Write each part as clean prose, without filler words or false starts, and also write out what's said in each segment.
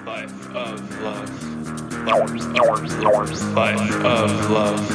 Life of love. Life of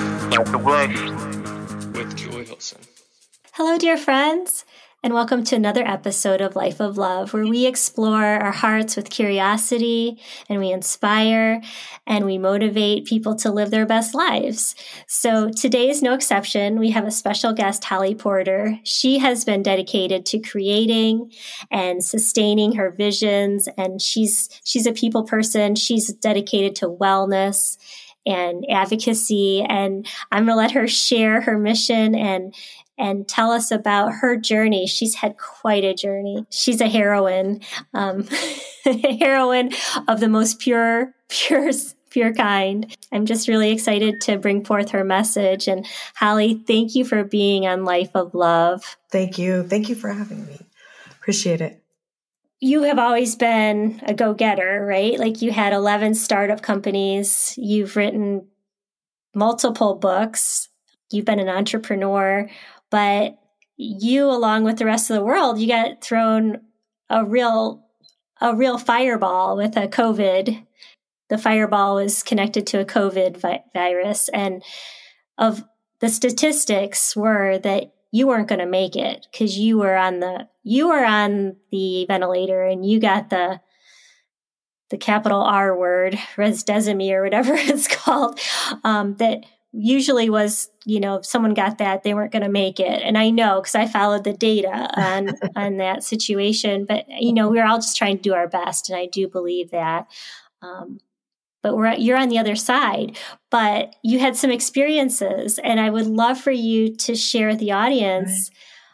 love. With Joy Hilson. Hello, dear friends, and welcome to another episode of Life of Love, where we explore our hearts with curiosity and we inspire and we motivate people to live their best lives. So today is no exception. We have a special guest, Holly Porter. She has been dedicated to creating and sustaining her visions, and she's a people person. She's dedicated to wellness and advocacy, and I'm going to let her share her mission and tell us about her journey. She's had quite a journey. She's a heroine, a heroine of the most pure kind. I'm just really excited to bring forth her message. And Holly, thank you for being on Life of Love. Thank you. Thank you for having me. Appreciate it. You have always been a go-getter, right? Like you had 11 startup companies. You've written multiple books. You've been an entrepreneur. But you, along with the rest of the world, you got thrown a real fireball with a COVID. The fireball was connected to a COVID virus, and of the statistics were that you weren't going to make it because you were on the ventilator and you got the capital R word, Remdesivir or whatever it's called, that usually was, if someone got that, they weren't going to make it. And I know because I followed the data on that situation. But, we're all just trying to do our best. And I do believe that. But you're on the other side. But you had some experiences. And I would love for you to share with the audience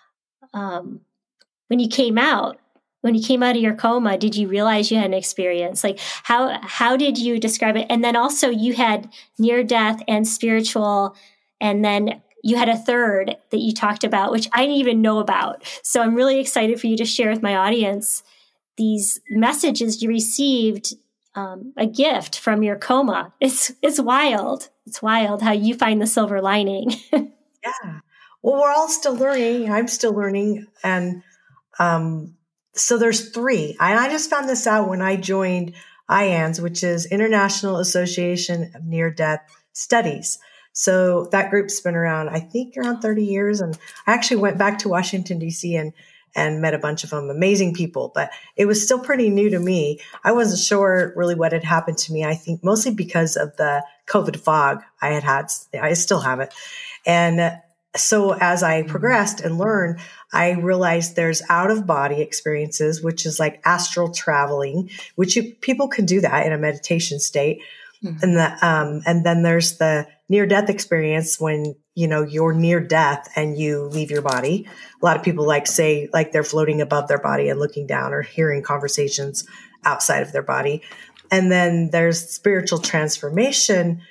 when you came out. When you came out of your coma, did you realize you had an experience? Like how did you describe it? And then also you had near death and spiritual, and then you had a third that you talked about, which I didn't even know about. So I'm really excited for you to share with my audience these messages you received, a gift from your coma. It's wild. It's wild how you find the silver lining. Yeah. Well, we're all still learning. I'm still learning. And, so there's three. And I just found this out when I joined IANDS, which is International Association of Near-Death Studies. So that group's been around, I think, around 30 years. And I actually went back to Washington, D.C. and met a bunch of them, amazing people. But it was still pretty new to me. I wasn't sure really what had happened to me. I think mostly because of the COVID fog I had. I still have it. And so as I progressed and learned, I realized there's out of body experiences, which is like astral traveling, which people can do that in a meditation state. Mm-hmm. And then there's the near death experience when, you're near death and you leave your body. A lot of people say they're floating above their body and looking down or hearing conversations outside of their body. And then there's spiritual transformation,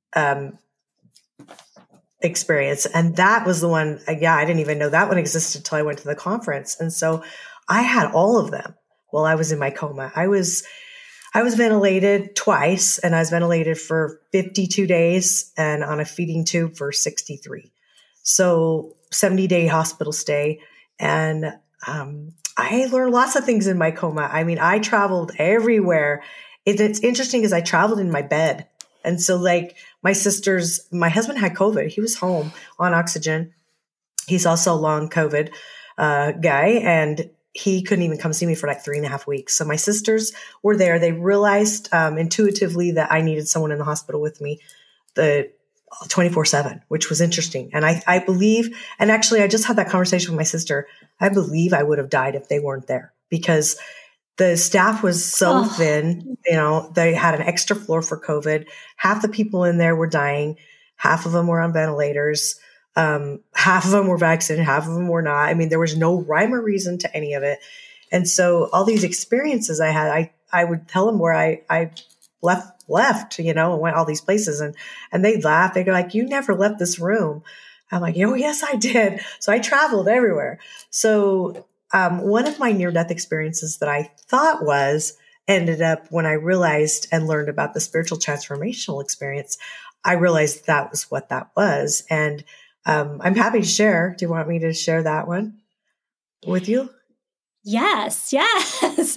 experience. And that was the one, I didn't even know that one existed until I went to the conference. And so I had all of them while I was in my coma. I was ventilated twice, and I was ventilated for 52 days and on a feeding tube for 63. So 70-day hospital stay. And I learned lots of things in my coma. I mean, I traveled everywhere. It's interesting because I traveled in my bed. And so my husband had COVID. He was home on oxygen. He's also a long COVID guy, and he couldn't even come see me for 3.5 weeks. So my sisters were there. They realized intuitively that I needed someone in the hospital with me, the 24/7, which was interesting. And I believe, and actually I just had that conversation with my sister. I believe I would have died if they weren't there because the staff was so thin, they had an extra floor for COVID. Half the people in there were dying. Half of them were on ventilators. Half of them were vaccinated. Half of them were not. I mean, there was no rhyme or reason to any of it. And so all these experiences I had, I would tell them where I left, and went all these places and they'd laugh. They'd go you never left this room. I'm like, oh, yes, I did. So I traveled everywhere. So one of my near-death experiences that I thought ended up when I realized and learned about the spiritual transformational experience, I realized that was what that was. And I'm happy to share. Do you want me to share that one with you? Yes, yes.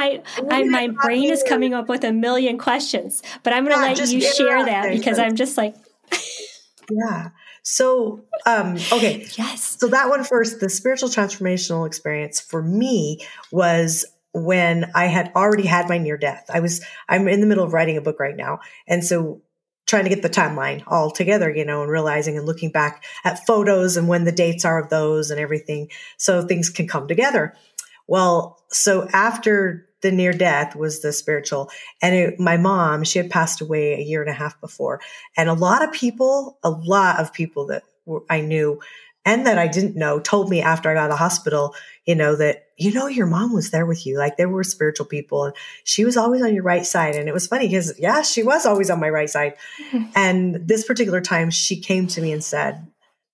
My brain is here. coming up with a million questions, but I'm going to let Just you share that interrupt. because I'm just like, Yeah. So, okay. yes. So that one first, the spiritual transformational experience for me was when I had already had my near death. I'm in the middle of writing a book right now. And so trying to get the timeline all together, and realizing and looking back at photos and when the dates are of those and everything, so things can come together. Well, so after the near death was the spiritual, and my mom, she had passed away a year and a half before. And a lot of people that I knew and that I didn't know told me after I got out of the hospital, that, your mom was there with you. Like, there were spiritual people and she was always on your right side. And it was funny because, yeah, she was always on my right side. And this particular time she came to me and said,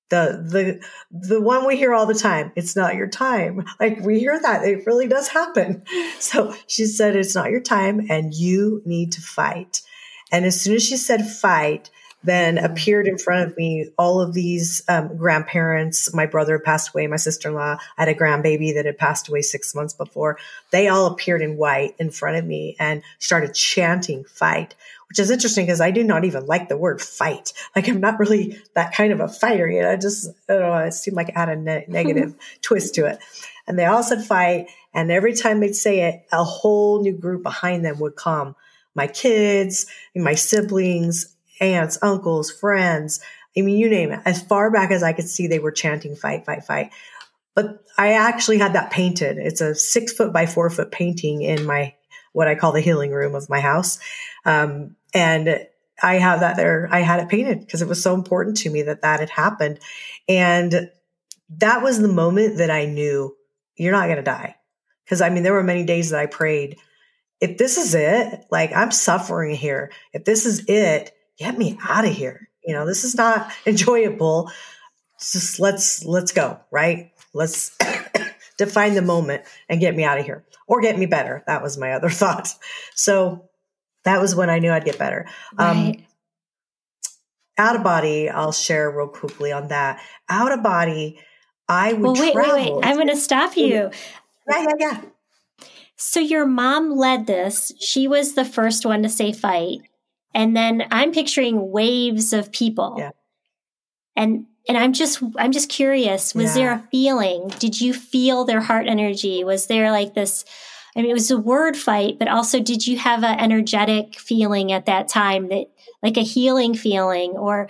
the one we hear all the time, it's not your time. Like, we hear that. It really does happen. So she said, it's not your time and you need to fight. And as soon as she said fight, then appeared in front of me all of these grandparents. My brother had passed away, my sister-in-law. I had a grandbaby that had passed away 6 months before. They all appeared in white in front of me and started chanting fight, which is interesting because I do not even like the word fight. Like, I'm not really that kind of a fighter. I don't know, it seemed like it had a negative twist to it. And they all said fight. And every time they'd say it, a whole new group behind them would come. My kids, my siblings, aunts, uncles, friends. I mean, you name it. As far back as I could see, they were chanting fight, fight, fight. But I actually had that painted. It's a 6 foot by 4 foot painting in my, what I call the healing room of my house. And I have that there. I had it painted because it was so important to me that had happened. And that was the moment that I knew you're not going to die. Because there were many days that I prayed, if this is it, like, I'm suffering here. If this is it, get me out of here. This is not enjoyable. Just let's go, right? Let's define the moment and get me out of here or get me better. That was my other thought. So that was when I knew I'd get better. Right. Out of body, I'll share real quickly on that. Out of body, I would travel. Wait. I'm going to stop you. Yeah. So your mom led this. She was the first one to say fight. And then I'm picturing waves of people. Yeah. And I'm just curious, was there a feeling? Did you feel their heart energy? Was there like this, it was a word fight, but also did you have an energetic feeling at that time, that like a healing feeling, or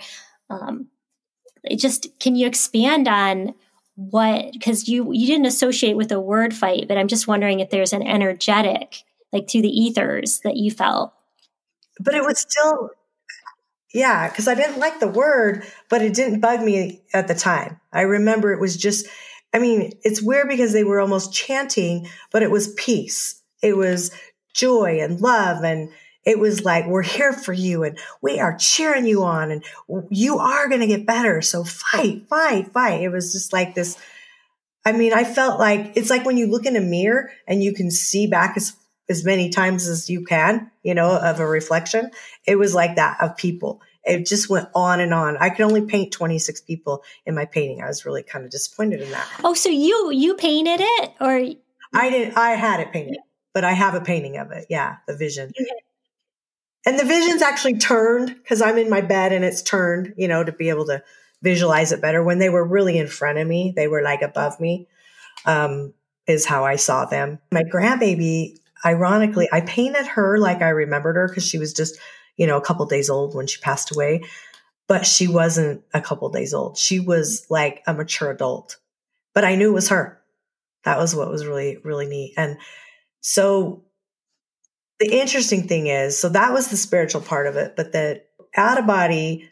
can you expand on what, because you didn't associate with a word fight, but I'm just wondering if there's an energetic, like through the ethers, that you felt. But it was still, because I didn't like the word, but it didn't bug me at the time. I remember it was just, it's weird because they were almost chanting, but it was peace. It was joy and love. And it was like, we're here for you and we are cheering you on and you are going to get better. So fight, fight, fight. It was just like this. I felt like, it's like when you look in a mirror and you can see back as many times as you can, of a reflection. It was like that of people. It just went on and on. I could only paint 26 people in my painting. I was really kind of disappointed in that. Oh, so you painted it, or? I had it painted, but I have a painting of it. Yeah. The vision. And the vision's actually turned because I'm in my bed and it's turned, to be able to visualize it better. When they were really in front of me, they were like above me, is how I saw them. My grandbaby, ironically, I painted her like I remembered her because she was just, a couple days old when she passed away, but she wasn't a couple days old. She was like a mature adult, but I knew it was her. That was what was really, really neat. And so the interesting thing is, so that was the spiritual part of it, but the out of body,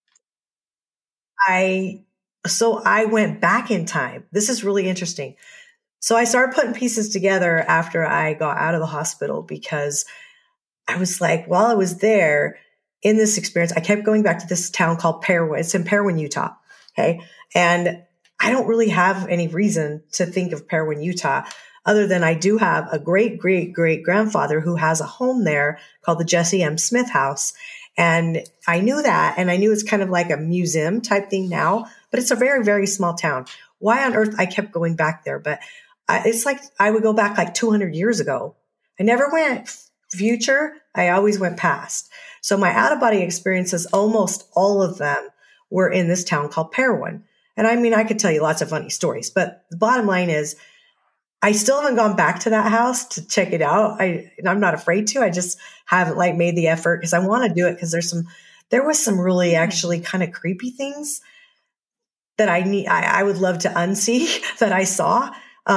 I went back in time. This is really interesting. So I started putting pieces together after I got out of the hospital because I was like, while I was there in this experience, I kept going back to this town called Parowan. It's in Parowan, Utah. Okay. And I don't really have any reason to think of Parowan, Utah, other than I do have a great, great, great grandfather who has a home there called the Jesse M. Smith House. And I knew that. And I knew it's kind of like a museum type thing now, but it's a very, very small town. Why on earth I kept going back there? But it's like I would go back like 200 years ago. I never went future. I always went past. So my out of body experiences, almost all of them were in this town called Parowan. And I mean, I could tell you lots of funny stories, but the bottom line is I still haven't gone back to that house to check it out. And I'm not afraid to. I just haven't like made the effort because I want to do it because there was some really actually kind of creepy things that I would love to unsee that I saw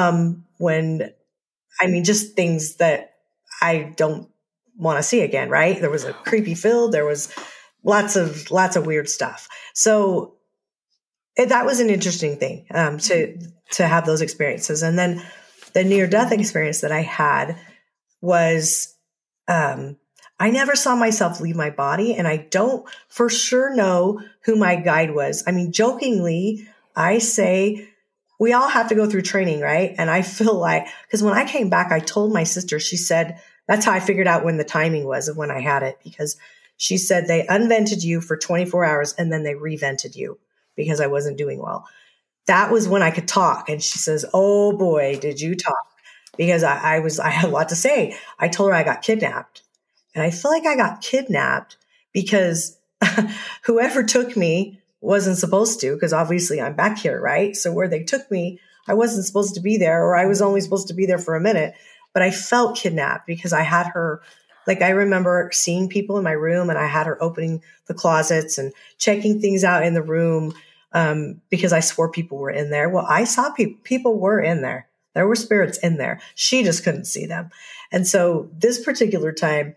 just things that I don't want to see again, right? There was a creepy field. There was lots of weird stuff. So that was an interesting thing to have those experiences. And then the near-death experience that I had was I never saw myself leave my body, and I don't for sure know who my guide was. I mean, jokingly, I say we all have to go through training, right? And I feel like, because when I came back, I told my sister, she said, that's how I figured out when the timing was of when I had it, because she said they unvented you for 24 hours and then they revented you because I wasn't doing well. That was when I could talk. And she says, oh boy, did you talk? Because I had a lot to say. I told her I got kidnapped. And I feel like I got kidnapped because whoever took me wasn't supposed to, because obviously I'm back here, right? So where they took me, I wasn't supposed to be there, or I was only supposed to be there for a minute. But I felt kidnapped because I had her, like I remember seeing people in my room and I had her opening the closets and checking things out in the room because I swore people were in there. Well, I saw people were in there. There were spirits in there. She just couldn't see them. And so this particular time,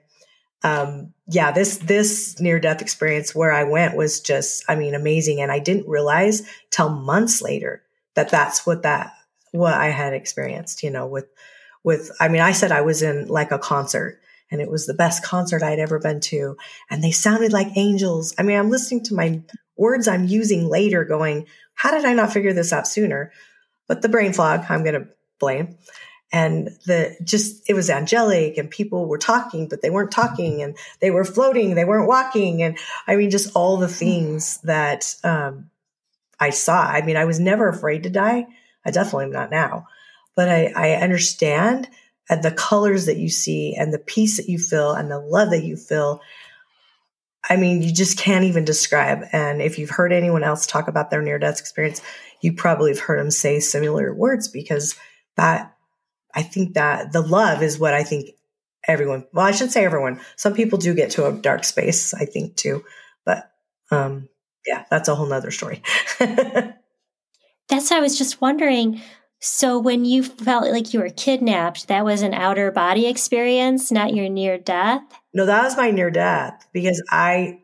this near-death experience where I went was just, amazing. And I didn't realize till months later that that's what I had experienced, I said I was in like a concert and it was the best concert I'd ever been to. And they sounded like angels. I'm listening to my words I'm using later going, how did I not figure this out sooner? But the brain fog, I'm going to blame. And it was angelic and people were talking, but they weren't talking and they were floating. They weren't walking. And just all the things that, I saw. I was never afraid to die. I definitely am not now, but I understand the colors that you see and the peace that you feel and the love that you feel. You just can't even describe. And if you've heard anyone else talk about their near-death experience, you probably have heard them say similar words, because I think that the love is what I think everyone, well, I should say everyone. Some people do get to a dark space, I think too. But that's a whole nother story. That's why I was just wondering. So when you felt like you were kidnapped, that was an outer body experience, not your near death? No, that was my near death, because I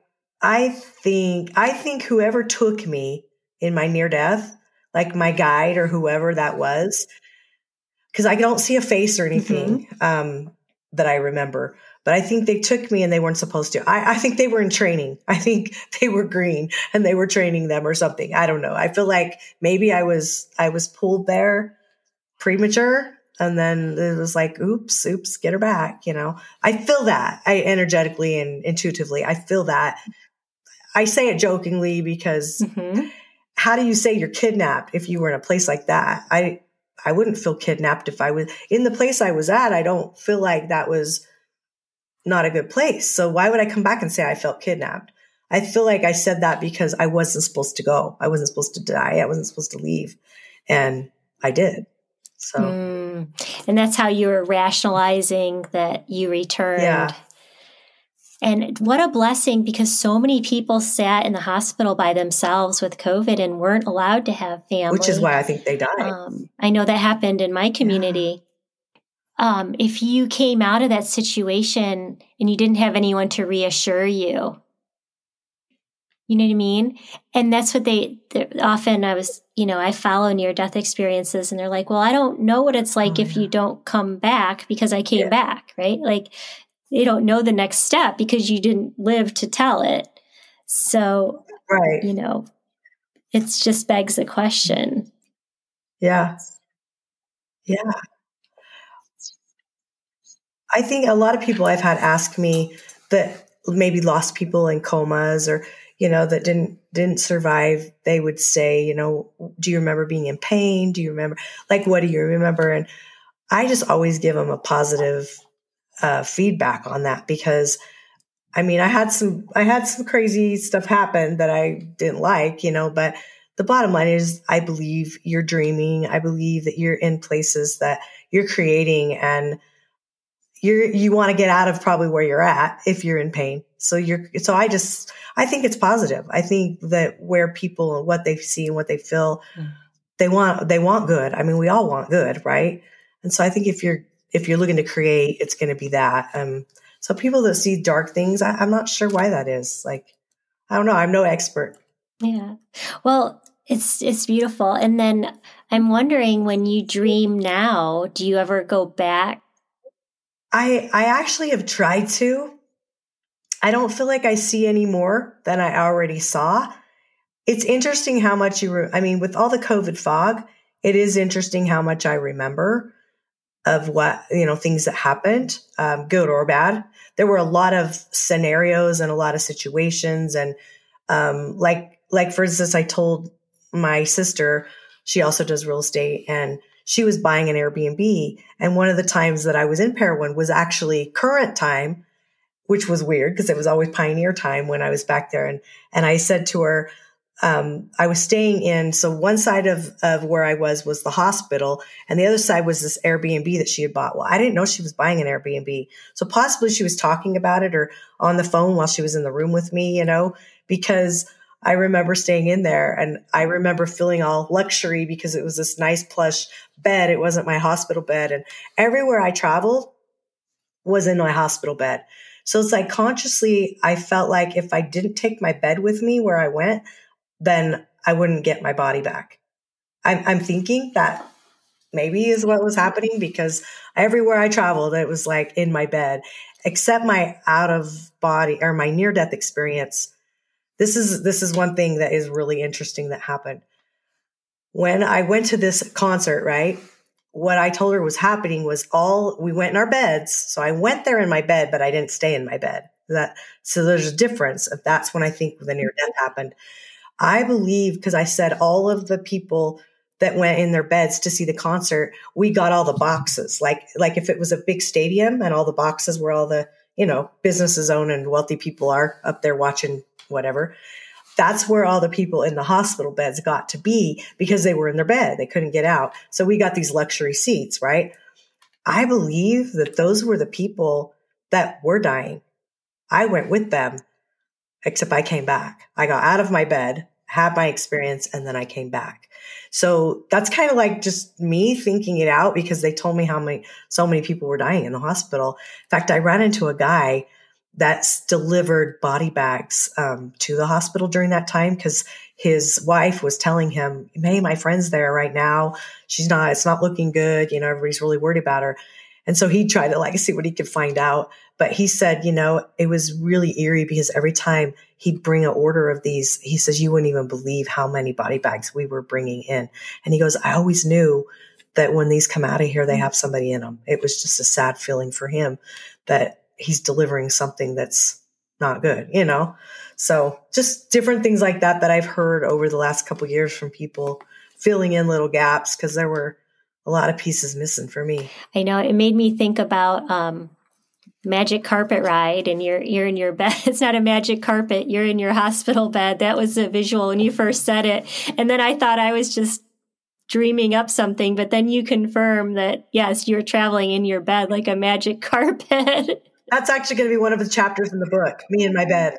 think whoever took me in my near death, like my guide or whoever that was, because I don't see a face or anything that I remember, but I think they took me and they weren't supposed to. I think they were in training. I think they were green and they were training them or something. I don't know. I feel like maybe I was pulled there premature, and then it was like, oops, get her back. I feel that I energetically and intuitively, I feel that. I say it jokingly because how do you say you're kidnapped if you were in a place like that? I wouldn't feel kidnapped if I was in the place I was at. I don't feel like that was not a good place. So why would I come back and say I felt kidnapped? I feel like I said that because I wasn't supposed to go. I wasn't supposed to die. I wasn't supposed to leave. And I did. So, and that's how you were rationalizing that you returned. Yeah. And what a blessing, because so many people sat in the hospital by themselves with COVID and weren't allowed to have family. Which is why I think they died. I know that happened in my community. Yeah. If you came out of that situation and you didn't have anyone to reassure you, you know what I mean? And that's what often I follow near-death experiences and they're like, well, I don't know what it's like if you don't come back because I came back, right? Like, they don't know the next step because you didn't live to tell it. So, right. It just begs the question. Yeah. Yeah. I think a lot of people I've had ask me that maybe lost people in comas or, that didn't survive, they would say, do you remember being in pain? Do you remember, like, what do you remember? And I just always give them a positive feedback on that, because I mean, I had some crazy stuff happen that I didn't like, but the bottom line is I believe you're dreaming. I believe that you're in places that you're creating, and you want to get out of probably where you're at if you're in pain. So I think it's positive. I think that where people and what they see and what they feel, they want good. I mean, we all want good, right? And so I think if you're looking to create, it's going to be that. So people that see dark things, I'm not sure why that is. Like, I don't know. I'm no expert. Yeah. Well, it's beautiful. And then I'm wondering, when you dream now, do you ever go back? I actually have tried to. I don't feel like I see any more than I already saw. It's interesting how much with all the COVID fog, it is interesting how much I remember of what, things that happened, good or bad. There were a lot of scenarios and a lot of situations. And, like for instance, I told my sister, she also does real estate, and she was buying an Airbnb. And one of the times that I was in Parowan was actually current time, which was weird because it was always pioneer time when I was back there. And I said to her, I was staying in, so one side of where I was the hospital, and the other side was this Airbnb that she had bought. Well, I didn't know she was buying an Airbnb. So possibly she was talking about it or on the phone while she was in the room with me, because I remember staying in there, and I remember feeling all luxury because it was this nice plush bed. It wasn't my hospital bed. And everywhere I traveled was in my hospital bed. So it's like consciously, I felt like if I didn't take my bed with me where I went, then I wouldn't get my body back. I'm thinking that maybe is what was happening, because everywhere I traveled, it was like in my bed, except my out of body or my near death experience. This is one thing that is really interesting that happened. When I went to this concert, right? What I told her was happening was we went in our beds. So I went there in my bed, but I didn't stay in my bed. So there's a difference. That's when I think the near death happened. I believe, because I said all of the people that went in their beds to see the concert, we got all the boxes. Like if it was a big stadium and all the boxes where all the, businesses own and wealthy people are up there watching whatever, that's where all the people in the hospital beds got to be, because they were in their bed. They couldn't get out. So we got these luxury seats, right? I believe that those were the people that were dying. I went with them, except I came back. I got out of my bed, had my experience, and then I came back. So that's kind of like just me thinking it out, because they told me so many people were dying in the hospital. In fact, I ran into a guy that's delivered body bags to the hospital during that time, because his wife was telling him, "Hey, my friend's there right now. It's not looking good. Everybody's really worried about her." And so he tried to see what he could find out. But he said, it was really eerie, because every time he'd bring an order of these, he says, you wouldn't even believe how many body bags we were bringing in. And he goes, I always knew that when these come out of here, they have somebody in them. It was just a sad feeling for him that he's delivering something that's not good, So just different things like that I've heard over the last couple of years from people filling in little gaps, because there were a lot of pieces missing for me. I know, it made me think about magic carpet ride, and you're in your bed. It's not a magic carpet. You're in your hospital bed. That was a visual when you first said it. And then I thought I was just dreaming up something, but then you confirm that, yes, you're traveling in your bed like a magic carpet. That's actually going to be one of the chapters in the book, me in my bed.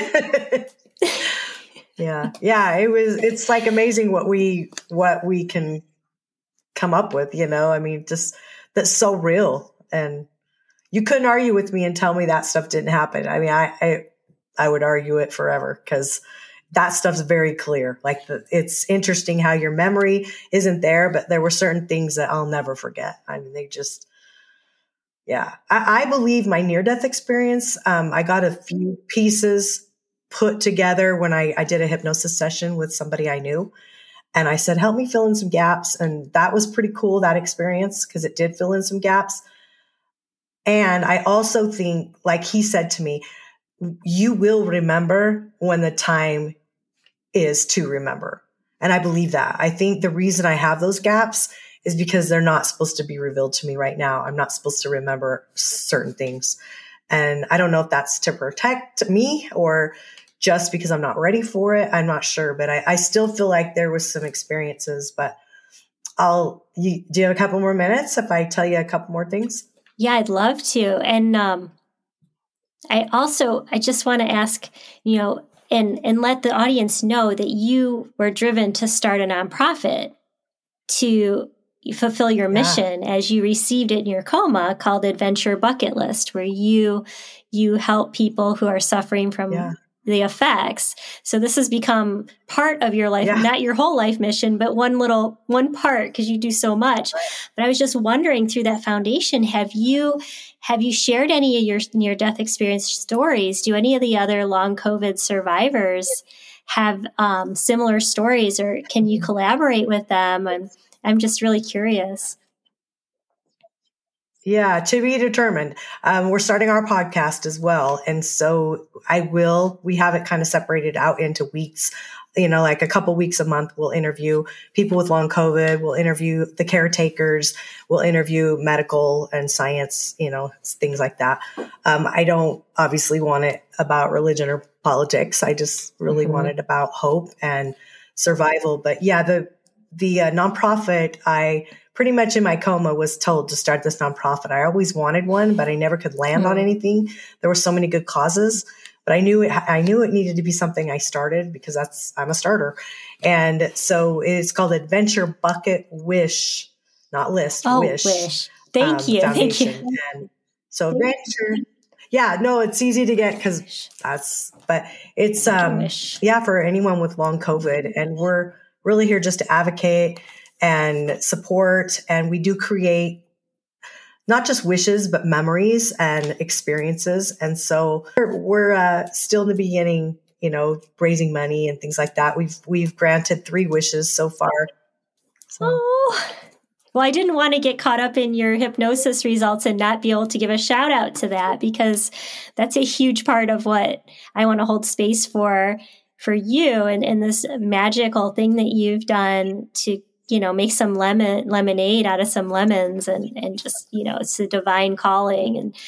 Yeah. It's like amazing what we can come up with, just that's so real. And you couldn't argue with me and tell me that stuff didn't happen. I mean, I would argue it forever, because that stuff's very clear. It's interesting how your memory isn't there, but there were certain things that I'll never forget. I mean, they just, yeah. I believe my near-death experience, I got a few pieces put together when I did a hypnosis session with somebody I knew. And I said, help me fill in some gaps. And that was pretty cool, that experience, because it did fill in some gaps. And I also think, like he said to me, you will remember when the time is to remember. And I believe that. I think the reason I have those gaps is because they're not supposed to be revealed to me right now. I'm not supposed to remember certain things. And I don't know if that's to protect me or just because I'm not ready for it. I'm not sure, but I still feel like there was some experiences, but do you have a couple more minutes if I tell you a couple more things? Yeah, I'd love to. And I just want to ask, and let the audience know that you were driven to start a nonprofit to fulfill your mission as you received it in your coma, called Adventure Bucket List, where you help people who are suffering from the effects. So this has become part of your life, not your whole life mission, but one part, because you do so much. But I was just wondering, through that foundation, have you shared any of your near-death experience stories? Do any of the other long COVID survivors have similar stories, or can you collaborate with them? And I'm just really curious. Yeah, to be determined. We're starting our podcast as well. And so we have it kind of separated out into weeks, like a couple weeks a month. We'll interview people with long COVID. We'll interview the caretakers. We'll interview medical and science, things like that. I don't obviously want it about religion or politics. I just really want it about hope and survival. But yeah, the nonprofit, I pretty much in my coma was told to start this nonprofit. I always wanted one, but I never could land on anything. There were so many good causes, but I knew it needed to be something I started because I'm a starter. And so it's called Adventure Bucket Wish, not List, Wish. Thank you. Foundation. Thank you. And so Adventure. Yeah, no, it's easy to get because but it's, for anyone with long COVID. And we're really here just to advocate and support. And we do create not just wishes, but memories and experiences. And so we're still in the beginning, raising money and things like that. We've granted 3 wishes so far. So. Oh, well, I didn't want to get caught up in your hypnosis results and not be able to give a shout out to that, because that's a huge part of what I want to hold space for you and this magical thing that you've done to make some lemonade out of some lemons and just, it's a divine calling. And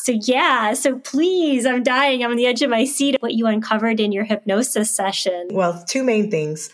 so please, I'm dying. I'm on the edge of my seat at what you uncovered in your hypnosis session. Well, 2 main things.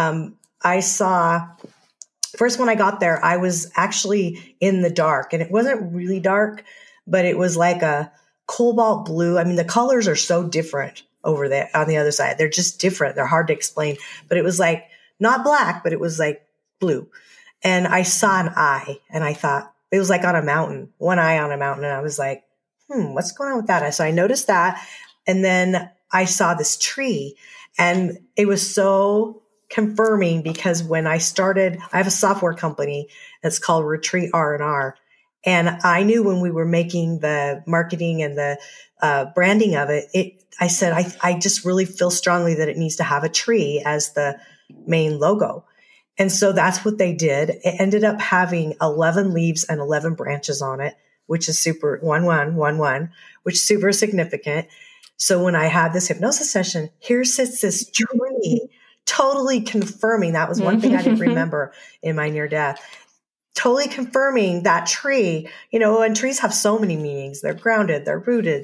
I saw, first, when I got there, I was actually in the dark, and it wasn't really dark, but it was like a cobalt blue. I mean, the colors are so different over there on the other side. They're just different. They're hard to explain, but it was like not black, but it was like blue. And I saw an eye, and I thought it was like on a mountain, one eye on a mountain. And I was like, what's going on with that? So I noticed that. And then I saw this tree, and it was so confirming because when I started, I have a software company that's called Retreat R&R. And I knew when we were making the marketing and the branding of it, I said, I just really feel strongly that it needs to have a tree as the main logo. And so that's what they did. It ended up having 11 leaves and 11 branches on it, which is super 1-1-1-1, which is super significant. So when I had this hypnosis session, here sits this tree, totally confirming. That was one thing I didn't remember in my near death. Totally confirming that tree, and trees have so many meanings. They're grounded, they're rooted,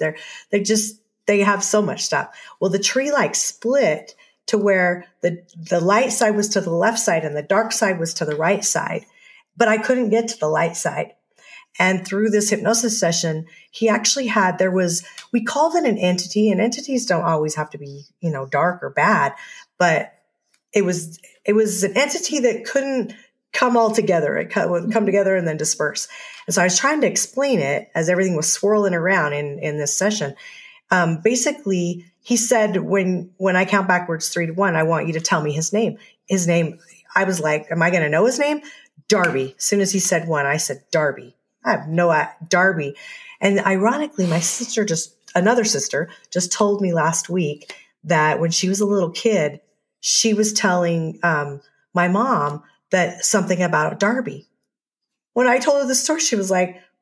they have so much stuff. Well, the tree split to where the light side was to the left side and the dark side was to the right side, but I couldn't get to the light side. And through this hypnosis session, he actually we called it an entity, and entities don't always have to be, dark or bad, but it was an entity that couldn't come all together. It would come together and then disperse. And so I was trying to explain it as everything was swirling around in this session. Basically, he said, when I count backwards 3 to 1, I want you to tell me his name. His name, I was like, am I going to know his name? Darby. As soon as he said 1, I said, Darby. I have no Darby. And ironically, my sister, another sister, just told me last week that when she was a little kid, she was telling my mom that something about Darby. When I told her the story, she was like,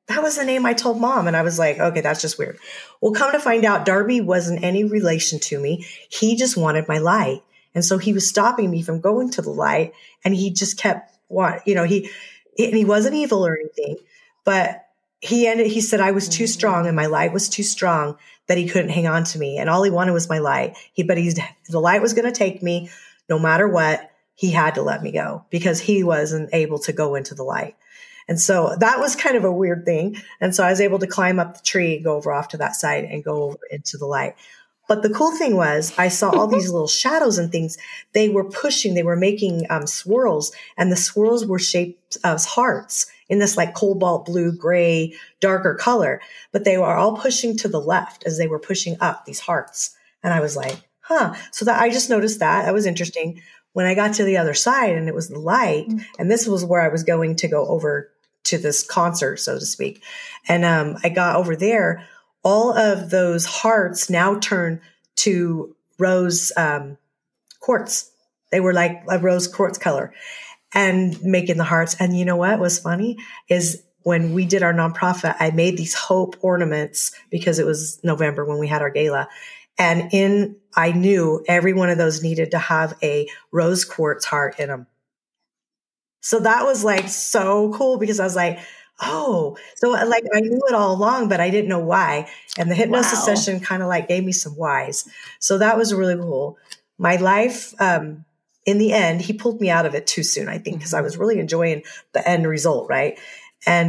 that was the name I told Mom. And I was like, okay, that's just weird. Well, come to find out, Darby wasn't any relation to me. He just wanted my light. And so he was stopping me from going to the light. And he just kept, he wasn't evil or anything, but he said I was too strong and my light was too strong that he couldn't hang on to me. And all he wanted was my light. The light was going to take me no matter what. He had to let me go because he wasn't able to go into the light. And so that was kind of a weird thing. And so I was able to climb up the tree, go over off to that side and go over into the light. But the cool thing was I saw all these little shadows and things. They were making swirls, and the swirls were shaped as hearts in this like cobalt blue, gray, darker color. But they were all pushing to the left as they were pushing up these hearts. And I was like, So that I just noticed that. That was interesting. When I got to the other side and it was the light, and this was where I was going to go over to this concert, so to speak. And I got over there, all of those hearts now turn to rose quartz. They were like a rose quartz color and making the hearts. And you know what was funny is when we did our nonprofit, I made these hope ornaments because it was November when we had our gala. And I knew every one of those needed to have a rose quartz heart in them. So that was like so cool because I was like, oh, so like I knew it all along, but I didn't know why. And the hypnosis session kind of like gave me some whys. So that was really cool. My life, in the end, he pulled me out of it too soon, I think, because I was really enjoying the end result. Right. And,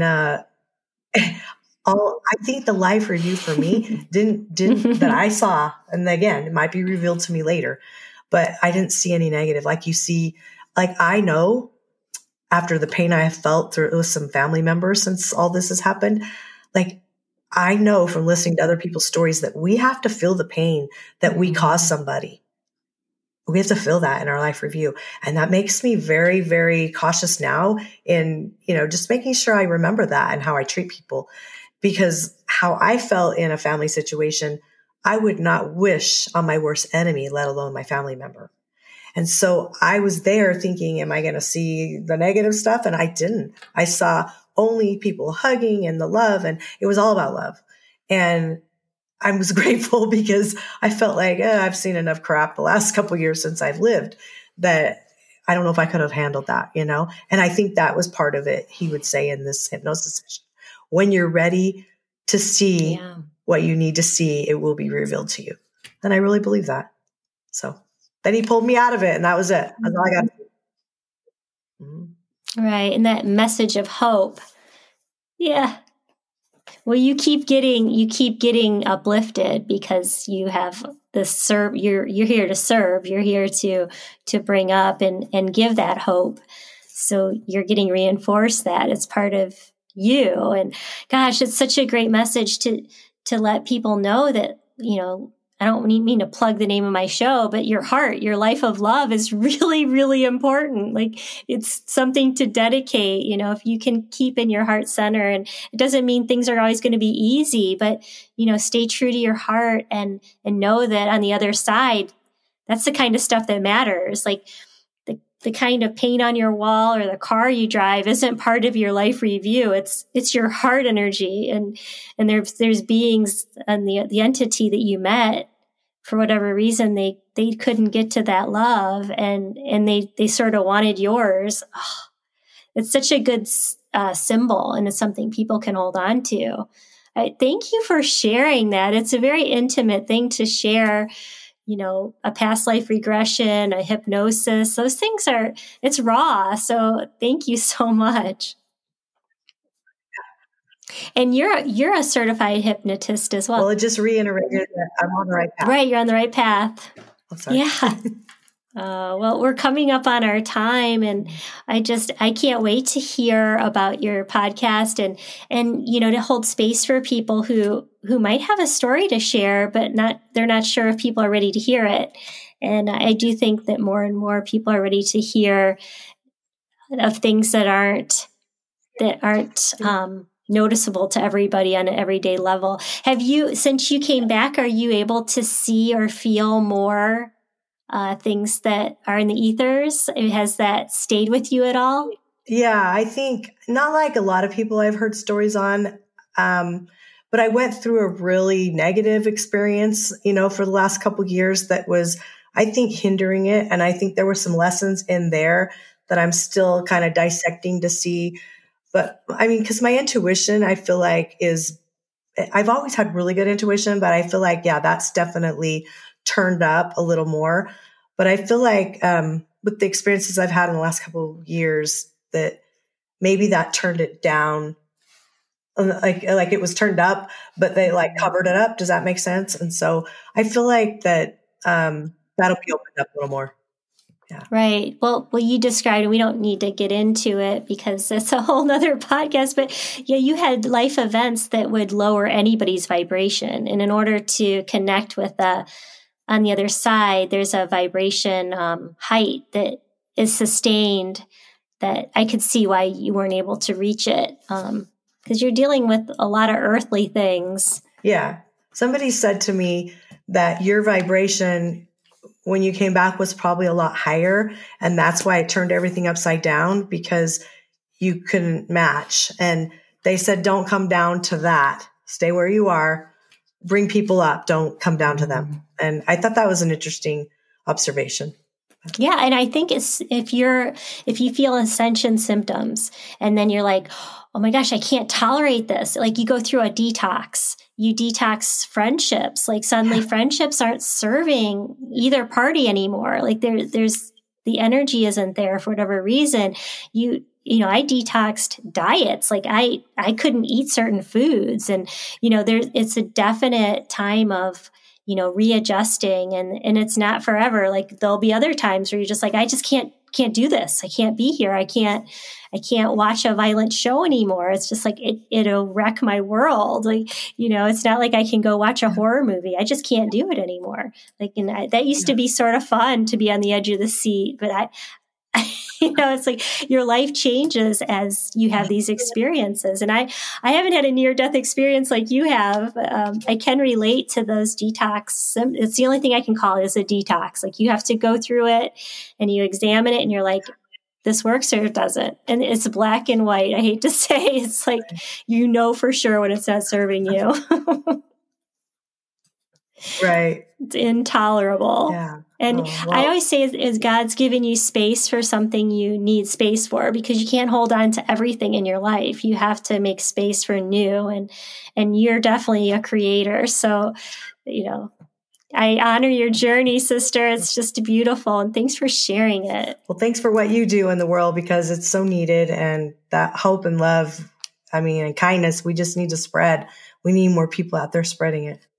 I think the life review for me didn't that I saw, and again, it might be revealed to me later, but I didn't see any negative. Like you see, like I know after the pain I have felt through with some family members since all this has happened, like I know from listening to other people's stories that we have to feel the pain that we cause somebody. We have to feel that in our life review. And that makes me very, very cautious now in, just making sure I remember that and how I treat people. Because how I felt in a family situation, I would not wish on my worst enemy, let alone my family member. And so I was there thinking, am I going to see the negative stuff? And I didn't. I saw only people hugging and the love, and it was all about love. And I was grateful because I felt like I've seen enough crap the last couple of years since I've lived that I don't know if I could have handled that, And I think that was part of it. He would say in this hypnosis session, when you're ready to see what you need to see, it will be revealed to you. And I really believe that. So then he pulled me out of it, and that was it. That's all I got to do. Mm-hmm. Right. And that message of hope. Yeah. Well, you keep getting uplifted because you have this you're here to serve. You're here to bring up and give that hope. So you're getting reinforced that it's part of you. And gosh, it's such a great message to let people know that, I don't mean to plug the name of my show, but your heart, your life of love is really, really important. Like it's something to dedicate, if you can keep in your heart center, and it doesn't mean things are always going to be easy, but, stay true to your heart and know that on the other side, that's the kind of stuff that matters. Like the kind of paint on your wall or the car you drive isn't part of your life review. It's your heart energy. And there's beings and the entity that you met for whatever reason, they couldn't get to that love and they sort of wanted yours. Oh, it's such a good symbol, and it's something people can hold on to. Thank you for sharing that. It's a very intimate thing to share. A past life regression, a hypnosis, those things it's raw. So thank you so much. And you're a certified hypnotist as well. Well, it just reiterated that I'm on the right path. Right, you're on the right path. I'm sorry. Yeah. Well, we're coming up on our time, and I can't wait to hear about your podcast and to hold space for people who might have a story to share, but they're not sure if people are ready to hear it. And I do think that more and more people are ready to hear of things that aren't noticeable to everybody on an everyday level. Since you came back, are you able to see or feel more things that are in the ethers? Has that stayed with you at all? Yeah, I think not like a lot of people I've heard stories on. But I went through a really negative experience, for the last couple of years that was, I think, hindering it. And I think there were some lessons in there that I'm still kind of dissecting to see. But I mean, because my intuition, I feel like I've always had really good intuition, but I feel like, yeah, that's definitely turned up a little more. But I feel like with the experiences I've had in the last couple of years, that maybe that turned it down. Like it was turned up, but they covered it up. Does that make sense? And so I feel like that that'll be opened up a little more. Yeah. Right. Well, you described, and we don't need to get into it because it's a whole nother podcast, but yeah, you had life events that would lower anybody's vibration. And in order to connect with on the other side, there's a vibration height that is sustained that I could see why you weren't able to reach it. Because you're dealing with a lot of earthly things. Yeah. Somebody said to me that your vibration when you came back was probably a lot higher. And that's why it turned everything upside down, because you couldn't match. And they said, don't come down to that. Stay where you are. Bring people up. Don't come down to them. And I thought that was an interesting observation. Yeah. And I think if you feel ascension symptoms and then you're like, oh my gosh, I can't tolerate this. Like you go through a detox, you detox friendships, like suddenly friendships aren't serving either party anymore. Like there's the energy isn't there for whatever reason. I detoxed diets. Like I couldn't eat certain foods, and, it's a definite time of, readjusting, and it's not forever. Like there'll be other times where you're just like, I just can't do this. I can't be here. I can't watch a violent show anymore. It's just like, it'll wreck my world. Like, it's not like I can go watch a horror movie. I just can't do it anymore. Like, and that used to be sort of fun to be on the edge of the seat, but it's like your life changes as you have these experiences. And I haven't had a near-death experience like you have. I can relate to those detox. It's the only thing I can call it is a detox. Like you have to go through it and you examine it and you're like, this works or it doesn't. And it's black and white. I hate to say, it's like, for sure when it's not serving you. Right. It's intolerable. Yeah. And I always say is God's given you space for something you need space for, because you can't hold on to everything in your life. You have to make space for new, and you're definitely a creator. So, I honor your journey, sister. It's just beautiful. And thanks for sharing it. Well, thanks for what you do in the world, because it's so needed. And that hope and love, and kindness, we just need to spread. We need more people out there spreading it.